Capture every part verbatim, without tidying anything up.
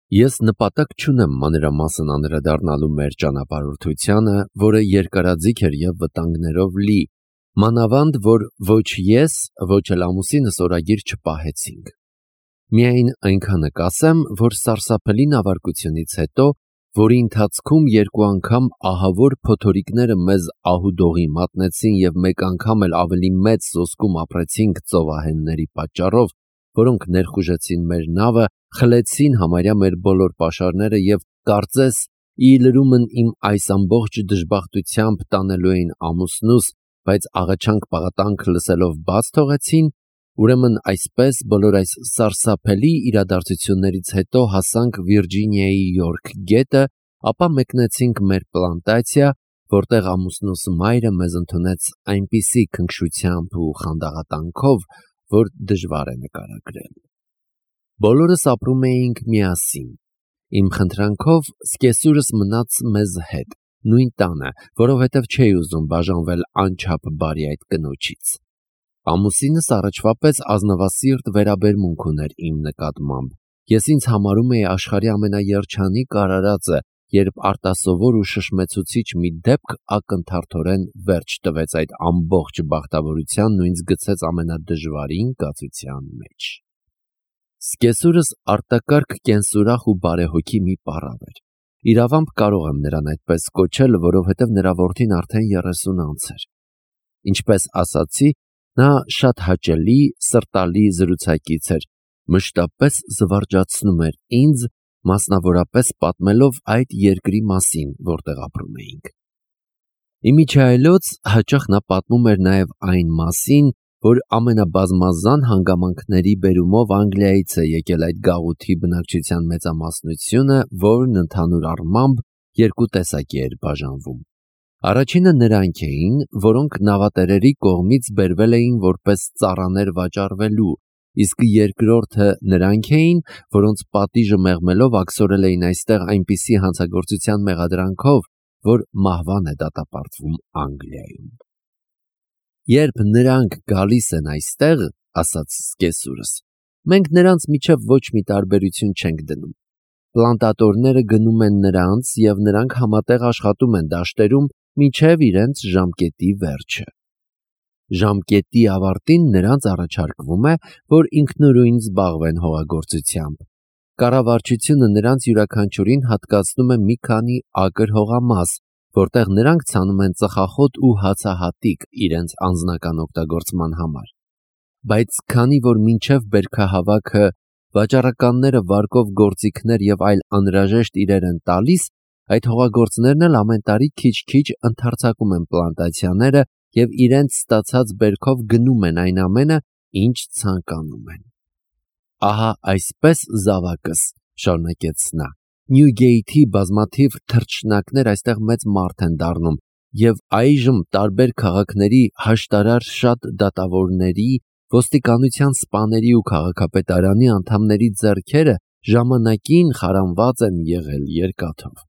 Ես նպատակ չունեմ մանրամասն անդրադառնալու մեր ճանապարհորդությանը, որը երկարաձիգ էր և վտանգներով լի, մանավանդ որ ոչ ես, ոչ էլ ամուսինս օրագիր չպահեցինք։ Միայն այնքանը կասեմ, որ սարսափելի նավարկությունից հետո, որի ընթացքում երկու անգամ ահավոր փոթորիկները մեզ ահուդողի մատնեցին և մեկ անգամ էլ ավելի մեծ սոսկում ապրեցինք ծովահենների պատճառով, որոնք ներխուժեցին մեր նավը, խլեցին համարյա մեր բոլոր պաշարները և կարծես ի լրումն իմ այս ամբողջ դժբախտությամբ տանելու էին ամուսնուս, բայց աղաչանք պաղատանք լսելով բաց թողեցին, ուրեմն այսպես բոլոր այս սարսափելի իրադարձություններից հետո հասանք Վիրջինիայի Յորք գետը, ապա մեկնեցինք մեր պլանտացիա, որտեղ ամուսնուս մայրը մեզ ընդունեց այնպիսի քնքշությամբ ու խանդաղատանքով, որ դժվար է նկարագրել։ Բոլորս ապրում էինք միասին։ Իմ խնդրանքով սկեսուրս մնաց մեզ հետ, նույն տանը, որովհետև չէի ուզում բաժանվել անչափ բարի այդ կնոջից։ Ամուսինս առաջվա պես ազնվասիրտ վերաբերմունք ուներ իմ նկատմամբ։ Ես ինձ համարում էի աշխարհի ամենաերջանիկ արարածը, երբ արտասովոր ու շշմեցուցիչ մի դեպք ակնթարթորեն վերջ տվեց այդ ամբողջ բախտավորությանն ու ինձ գցեց ամենադժվարին կացության մեջ։ Սկեսուրս արտակարգ կենսուրախ ու բարեհոգի մի պառավ էր։ Իրավամբ կարող եմ նրան այդպես կոչել, որովհետև նրա որդին արդեն երեսուն անց էր։ Ինչպես ասացի, նա շատ հաճելի, սրտալի զրուցակից էր, մշտապես զվարճացնում էր ինձ, մասնավորապես պատմելով այդ երկրի մասին, որտեղ ապրում էինք։ Իմիջիայլոց հաճախ նա պատմում էր նաև այն մասին, որ ամենաբազմազան հանգամանքների բերումով Անգլիայից է եկել այդ գաղութի բնակչության մեծամասնությունը, որն ընդհանուր առմամբ երկու տեսակի էր բաժանվում։ Առաջինը նրանք էին, որոնք նավատերերի կողմից բերվել էին որպես ծառաներ վաճառվելու, իսկ երկրորդը նրանք էին, որոնց պատիժը մեղմելով աքսորել էին այստեղ այնպիսի հանցագործության մեղադրանքով, որ մահվան է դատապարտվում Անգլիայում։ Երբ նրանք գալիս են այստեղ, ասաց սկեսուրս, մենք նրանց միջև ոչ մի տարբերություն չենք դնում։ Պլանտատորները գնում են նրանց և նրանք համատեղ աշխատում են դաշտերում մինչև իրենց ժամկետի վերջը։ Ժամկետի ավարտին նրանց առաջարկվում է, որ ինքնուրույն զբաղվեն հողագործությամբ։ Կառավարչությունը նրանց յուրաքանչյուրին հատկացնում է մի քանի ակր հողամաս, որտեղ նրանք ցանում են ծխախոտ ու հացահատիկ իրենց անձնական օգտագործման համար։ Բայց քանի որ մինչև բերքահավաքը վաճառականները վարկով գործիքներ և այլ անհրաժեշտ իրեր են տալիս, այդ հողագործներն էլ ամեն տարի քիչ-քիչ ընդարձակում են պլանտացիաները և իրենց ստացած բերքով գնում են այն ամենը, ինչ ցանկանում են։ Ահա այսպես զավակս, շարունակեց նա, Նյուգեյթի բազմաթիվ թռչնակներ այստեղ մեծ մարդ են դառնում, և այժմ տարբեր քաղաքների հաշտարար շատ դատավորների, ոստիկանության սպաների ու քաղաքապետարանի անդամների ձեռքերը ժամանակին խարանված են եղել երկաթով։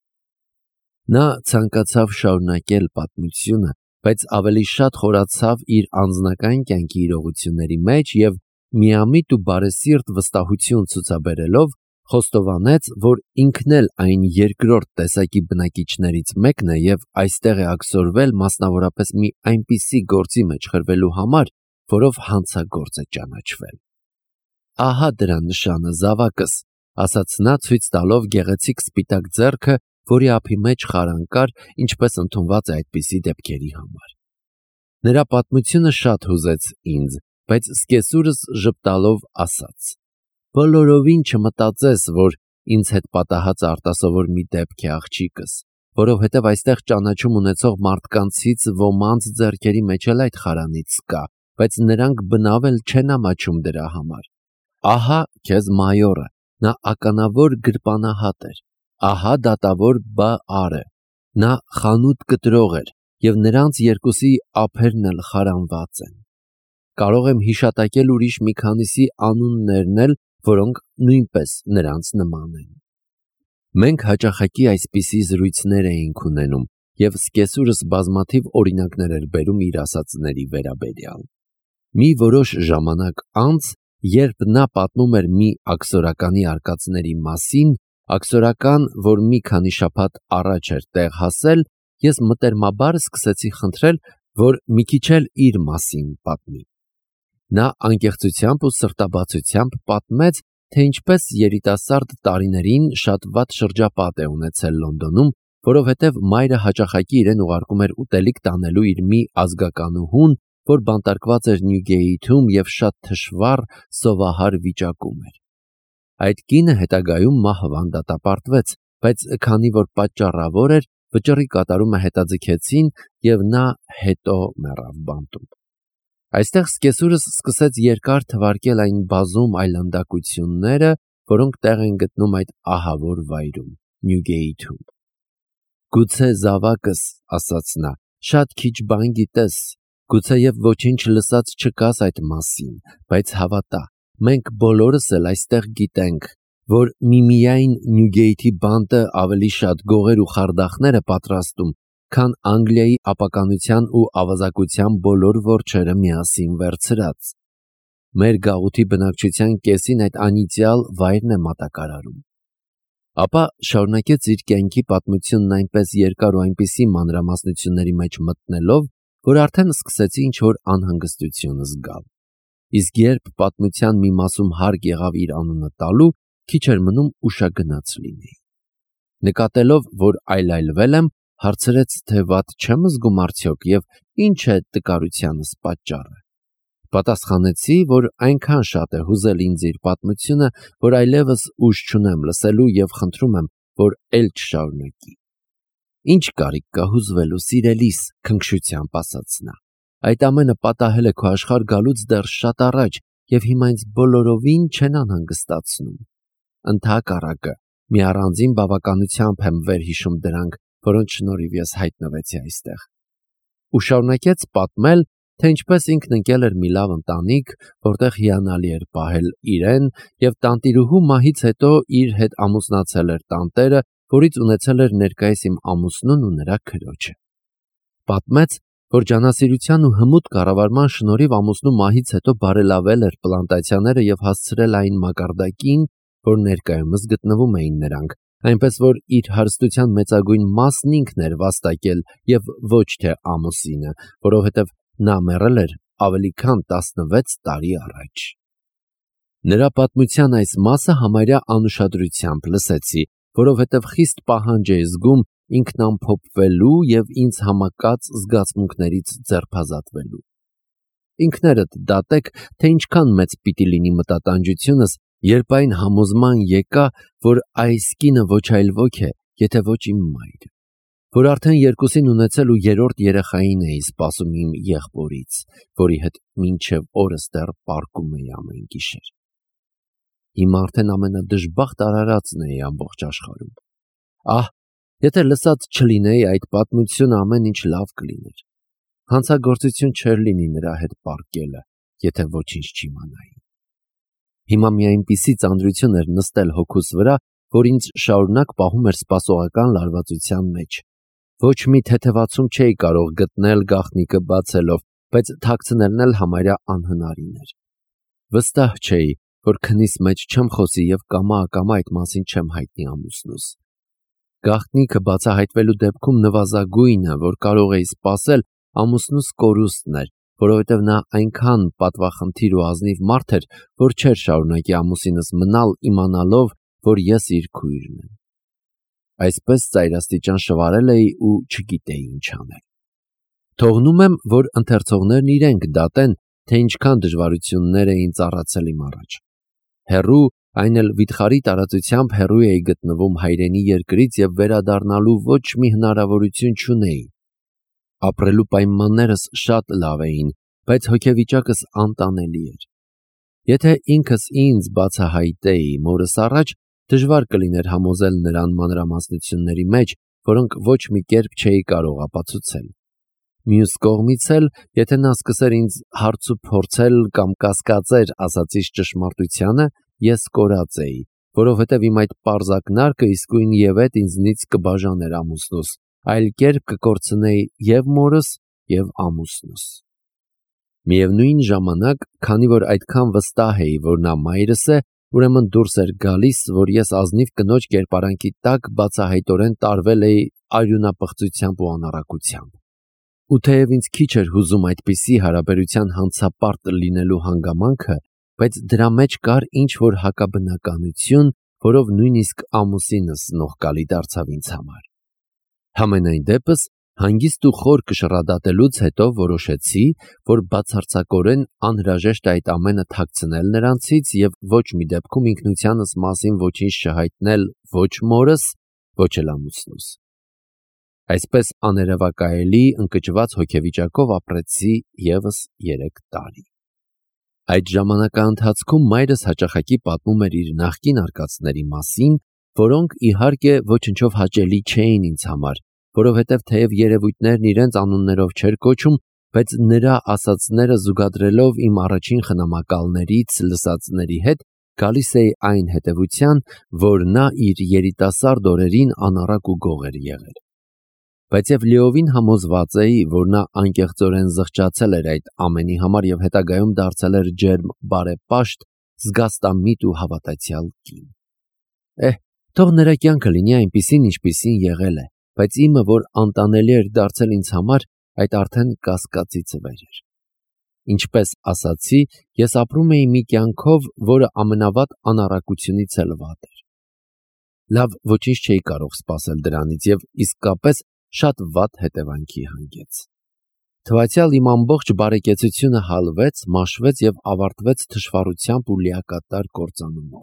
Նա ցանկացավ շարունակել պատմությունը, բայց ավելի շատ խորացավ իր անձնական կյանքի իրողությունների մեջ և միամիտ ու բարեսիրտ վստահություն ցուցաբերելով խոստովանեց, որ ինքն էլ այն երկրորդ տեսակի բնակիչներից մեկն է և այստեղ է աքսորվել մասնավորապես մի այնպիսի գործի մեջ խրվելու համար, որով հանցագործ է ճանաչվել։ Ահա դրա նշանը, զավակս, ասաց նա ցույց տալով գեղեցիկ սպիտակ ձեռքը, որի ափի մեջ խարան կար, ինչպես ընդունված է այդպիսի դեպքերի համար։ Նրա պատմությունը շատ հուզեց ինձ, բայց սկեսուրս ժպտալով ասաց. «Բոլորովին չմտածես, որ ինձ հետ պատահած արտասովոր մի դեպք է, աղջիկս, որովհետև այստեղ ճանաչում ունեցող մարդկանցից ոմանց ձեռքերի մեջ էլ այդ խարանից կա, բայց նրանք բնավ էլ չեն ամաչում դրա համար։ Ահա քեզ մայորը, նա ականավոր գրպանահատ էր, ահա դատավոր Բ.Ա.-ը, նա խանութ կտրող էր, և նրանց երկուսի ափերն էլ խարանված են։ Կարող եմ հիշատակել ուրիշ մի քանիսի անուններն էլ, որոնք նույնպես նրանց նման են»։ Մենք հաճախակի այսպիսի զրույցներ էինք ունենում, և սկեսուրս բազմաթիվ օրինակներ էր բերում իր ասածների վերաբերյալ։ Մի որոշ ժամանակ անց, երբ նա պատմում էր մի աքսորականի արկածների մասին, Աքսորական, որ մի քանի շաբաթ առաջ էր տեղ հասել, ես մտերմաբար սկսեցի խնդրել, որ մի քիչ էլ իր մասին պատմի։ Նա անկեղծությամբ ու սրտաբացությամբ պատմեց, թե ինչպես երիտասարդ տարիներին շատ վատ շրջապատ է ունեցել Լոնդոնում, որովհետև մայրը հաճախակի իրեն ուղարկում էր ուտելիք տանելու իր մի ազգականուհուն, որ բանտարկված էր Նյուգեյթում և շատ թշվառ, սովահար վիճակում էր։ Այդ կինը հետագայում մահվան դատապարտվեց, բայց քանի որ պատճառավոր էր, վճռի կատարումը հետաձգեցին և նա հետո մեռավ բանտում։ Այստեղ սկեսուրս սկսեց երկար թվարկել այն բազում այլանդակությունները, որոնք տեղ են գտնում այդ ահավոր վայրում, Նյուգեյթում։ Գուցե զավակս, ասաց նա, շատ քիչ բան գիտես, գուցեև ոչինչ լսած չկաս այդ մասին, բայց հավատա, մենք բոլորս էլ այստեղ գիտենք, որ միմիայն Նյուգեյթի բանտը ավելի շատ գողեր ու խարդախներ է պատրաստում, քան Անգլիայի ապականության ու ավազակության բոլոր որջերը միասին վերցրած։ Մեր գաղութի բնակչության կեսին այդ անիծյալ վայրն է մատակարարում։ Ապա շարունակեց իր կյանքի պատմությունն այնպես երկար ու այնպիսի մանրամասնությունների մեջ մտնելով, որ արդեն սկսեցի ինչ-որ անհանգստություն զգալ։ Իսկ երբ պատմության մի մասում հարկ եղավ իր անունը տալու, քիչ էր մնում ուշագնաց լինեի։ Նկատելով, որ այլայլվել եմ, հարցրեց, թե վատ չեմ զգում արդյոք և ինչ է տկարությանս պատճառը։ Պատասխանեցի, որ այնքան շատ է հուզել ինձ իր պատմությունը, որ այլևս ուժ չունեմ լսելու և խնդրում եմ, որ էլ չշարունակի։ Ինչ կարիք կա հուզվելու, սիրելիս, քնքշությամբ ասաց նա։ Այդ ամենը պատահել է քո աշխարհ գալուց դեռ շատ առաջ և հիմա ինձ բոլորովին չեն անհանգստացնում։ Ընդհակառակը, մի առանձին բավականությամբ եմ վերհիշում դրանք, որոնց շնորհիվ ես հայտնվեցի այստեղ։ Ու շարունակեց պատմել, թե ինչպես ինքն ընկել էր մի լավ ընտանիք, որտեղ հիանալի էր պահել իրեն, և տանտիրուհու մահից հետո իր հետ ամուսնացել էր տանտերը, որից ունեցել էր ներկայիս իմ ամուսնուն ու նրա քրոջը։ Պատմեց, որ ջանասիրության ու հմուտ կառավարման շնորհիվ ամուսնու մահից հետո բարելավել էր պլանտացիաները և հասցրել այն մակարդակին, որ ներկայումս գտնվում էին նրանք, այնպես որ իր հարստության մեծագույն մասն ինքն էր վաստակել և ոչ թե ամուսինը, որովհետև նա մեռել էր ավելի քան տասնվեց տարի առաջ։ Նրա պատմության այս մասը համարյա անուշադրությամբ լսեցի, որովհետև խիստ պահանջ էի զգում ինքնամփոփվելու և ինձ համակած զգացմունքներից ձերբազատվելու։ Ինքներդ դատեք, թե ինչքան մեծ պիտի լինի մտատանջությունս, երբ այն համոզման եկա, որ այս կինը ոչ այլ ոք է, եթե ոչ իմ մայրը, որ արդեն երկուսին ունեցել ու երրորդ երեխային էի սպասում իմ եղբորից, որի հետ մինչև օրս դեռ պառկում էի ամեն գիշեր։ Հիմա արդեն ամենադժբախտ արարածն էի ամբողջ աշխարհում։ Ահ, եթե լսած չլինեի այդ պատմությունը, ամեն ինչ լավ կլիներ։ Հանցագործություն չէր լինի նրա հետ պառկելը, եթե ոչինչ չիմանայի։ Հիմա մի այնպիսի ծանրություն էր նստել հոգուս վրա, որ ինձ շարունակ պահում էր սպասողական լարվածության մեջ։ Ոչ մի թեթևացում չէի կարող գտնել գաղտնիքը բացելով, բայց թաքցնելն էլ համարյա անհնարին էր։ Վստահ չէի, որ քնիս մեջ չեմ խոսի և կամա-ակամա այդ մասին չեմ հայտնի ամուսնուս։ Գաղտնիքը բացահայտվելու դեպքում նվազագույնը, որ կարող էի սպասել, ամուսնուս կորուստն էր, որովհետև նա այնքան պատվախնդիր ու ազնիվ մարդ էր, որ չէր շարունակի ամուսինս մնալ իմանալով, որ ես իր քույրն եմ։ Այսպես ծայրաստիճան շվարել էի ու չգիտեի ինչ անել։ Թողնում եմ, որ ընթերցողներն իրենք դատեն, թե ինչքան դժվարություններ էին ծառացել իմ առաջ։ Հեռու, այն էլ վիթխարի տարածությամբ հեռու էի գտնվում հայրենի երկրից և վերադառնալու ոչ մի հնարավորություն չունեի։ Ապրելու պայմաններս շատ լավ էին, բայց հոգեվիճակս անտանելի էր։ Եթե ինքս ինձ բացահայտեի մորս առաջ, դժվար կլիներ համոզել նրան մանրամասնությունների մեջ, որոնք ոչ մի կերպ չէի կարող ապացուցել։ Մյուս կողմից էլ, եթե նա սկսեր ինձ հարց ու փորձել կամ կասկածեր ասածիս ճշմարտությանը, ես կորած էի, որովհետև իմ այդ պարզ ակնարկը իսկույն ևեթ ինձնից կբաժաներ ամուսնուս, այլ կերպ կկորցնեի և մորս, և ամուսնուս։ Միևնույն ժամանակ, քանի որ այդքան վստահ էի, որ նա մայրս է, ուրեմն դուրս էր գալիս, որ ես ազնիվ կնոջ կերպարանքի տակ բացահայտորեն տարվել էի արյունապղծությամբ ու անառակությամբ։ Ու թեև ինձ քիչ էր հուզում այդպիսի հարաբերության հանցապարտ լինելու հանգամանքը, բայց դրա մեջ կար ինչ-որ հակաբնականություն, որով նույնիսկ ամուսինս նողկալի դարձավ ինձ համար։ Համենայն դեպս, հանգիստ ու խոր կշռադատելուց հետո որոշեցի, որ բացարձակորեն անհրաժեշտ է այդ ամենը թաքցնել նրանցից և ոչ մի դեպքում ինքնությանս մասին ոչինչ չհայտնել ոչ մորս, ոչ էլ ամուսնուս։ Այսպես աներևակայելի ընկճված հոգեվիճակով ապրեցի ևս երեք տարի։ Այդ ժամանակահատվածում մայրս հաճախակի պատմում էր իր նախկին արկածների մասին, որոնք իհարկե ոչնչով հաճելի չէին ինձ համար, որովհետև թեև երևույթներն իրենց անուններով չէր կոչում, բայց նրա ասածները զուգադրելով իմ առաջին խնամակալներից լսածների հետ, գալիս էի այն հետևության, որ նա իր երիտասարդ օրերին անառակ ու գող էր եղել։ Բայց և լիովին համոզված էի, որ նա անկեղծորեն զղջացել էր այդ ամենի համար և հետագայում դարձել էր ջերմ բարեպաշտ, զգաստամիտ ու հավատացյալ կին։ Էհ, թող նրա կյանքը լինի այնպիսին, ինչպիսին եղել է, բայց իմը, որ անտանելի էր դարձել ինձ համար, այդ արդեն կասկածից վեր էր։ Ինչպես ասացի, ես ապրում էի մի կյանքով, որը ամենավատ անառակությունից էլ վատ էր։ Լավ, ոչինչ չէի կարող սպասել դրանից և իսկապես շատ վատ հետևանքի հանգեց։ Թվացյալ իմ ամբողջ բարեկեցությունը հալվեց, մաշվեց և ավարտվեց թշվառությամբ ու լիակատար կործանումով։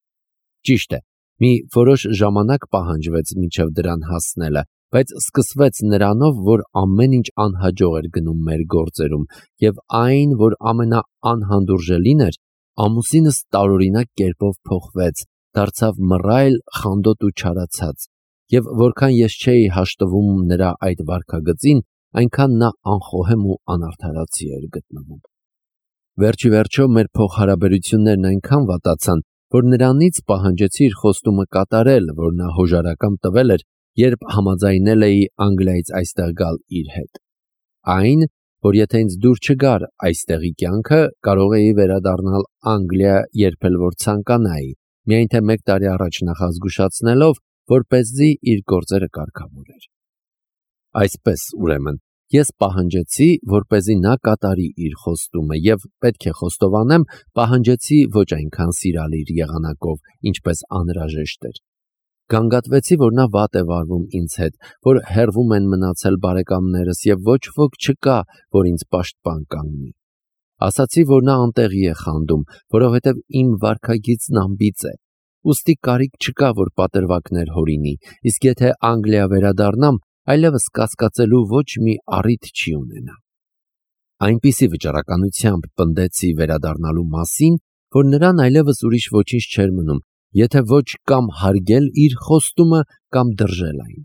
Ճիշտ է, մի որոշ ժամանակ պահանջվեց մինչև դրան հասնելը, բայց սկսվեց նրանով, որ ամեն ինչ անհաջող էր գնում մեր գործերում, և այն, որ ամենաանհանդուրժելին էր, ամուսինս տարօրինակ կերպով փոխվեց, դարձավ մռայլ, խանդոտ ու չարացած, և որքան ես չէի հաշտվում նրա այդ վարքագծին, այնքան նա անխոհեմ ու անարդարացի էր գտնվում։ Վերջիվերջո մեր փոխհարաբերություններն այնքան վատացան, որ նրանից պահանջեցի իր խոստումը կատարել, որ նա հոժարակամ տվել էր, երբ համաձայնել էի Անգլիայից այստեղ գալ իր հետ։ Այն, որ եթե ինձ դուր չգար այստեղի կյանքը, կարող էի վերադառնալ Անգլիա, երբ էլ որ ցանկանայի, միայն թե մեկ տարի առաջ նախազգուշացնելով, որպեսզի իր գործերը կարգավորեր։ Այսպես, ուրեմն, ես պահանջեցի, որպեսզի նա կատարի իր խոստումը և պետք է խոստովանեմ, պահանջեցի ոչ այնքան սիրալիր եղանակով, ինչպես անհրաժեշտ էր։ Գանգատվեցի, որ նա վատ է վարվում ինձ հետ, որ հեռվում են մնացել բարեկամներս և ոչ ոք չկա, որ ինձ պաշտպան կանգնի։ Ասացի, որ նա անտեղի է խանդում, որովհետև իմ վարքագիծն անբիծ է, ուստի կարիք չկա, որ պատրվակներ հորինի, իսկ եթե Անգլիա վերադառնամ, այլևս կասկածելու ոչ մի առիթ չի ունենա։ Այնպիսի վճռականությամբ պնդեցի վերադառնալու մասին, որ նրան այլևս ուրիշ ոչինչ չէր մնում, եթե ոչ կամ հարգել իր խոստումը, կամ դրժել այն։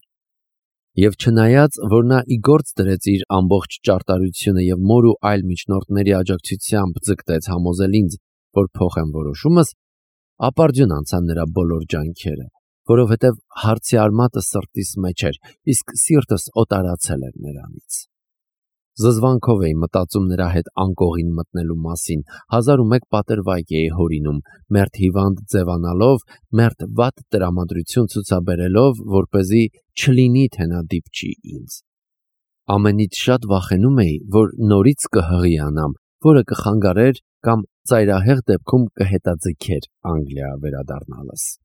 Եվ չնայած, որ նա ի գործ դրեց իր ամբողջ ճարտարությունը և մոր ու այլ միջնորդների աջակցությամբ ձգտեց համոզել ինձ, որ փոխեմ որոշումս, ապարդյուն անցան նրա բոլոր ջանքերը, որովհետև հարցի արմատը սրտիս մեջ էր, իսկ սիրտս օտարացել էր նրանից։ Զզվանքով էի մտածում նրա հետ անկողին մտնելու մասին, հազար ու մեկ պատրվակ էի հորինում, մերթ հիվանդ ձևանալով, մերթ վատ տրամադրություն ցուցաբերելով, որպեսզի չլինի, թե նա դիպչի ինձ։ Ամենից շատ վախենում էի, որ նորից կհղիանամ, որը կխանգարեր կամ ծայրահեղ դեպքում կհետաձգեր Անգլիա վերադառնալս։